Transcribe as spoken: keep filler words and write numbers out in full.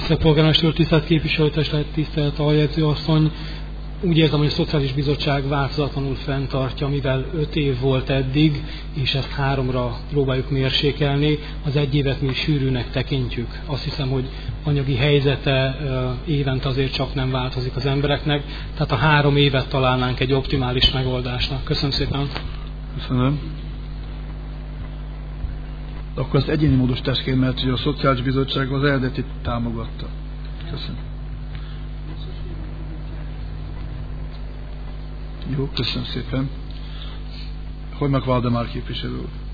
Tisztelt polgármester úr, tisztelt képviselőtestület, tisztelt aljegyző asszony. Úgy érzem, hogy a Szociális Bizottság változatlanul fenntartja, mivel öt év volt eddig, és ezt háromra próbáljuk mérsékelni. Az egy évet mi sűrűnek tekintjük. Azt hiszem, hogy anyagi helyzete évente azért csak nem változik az embereknek, tehát a három évet találnánk egy optimális megoldásnak. Köszönöm szépen. Köszönöm. Akkor az egyéni módosítást kérem, mert hogy a Szociális Bizottság az eredetit támogatta. Köszönöm. Jó, köszönöm szépen. Hojmak Valdemár képviselő úr.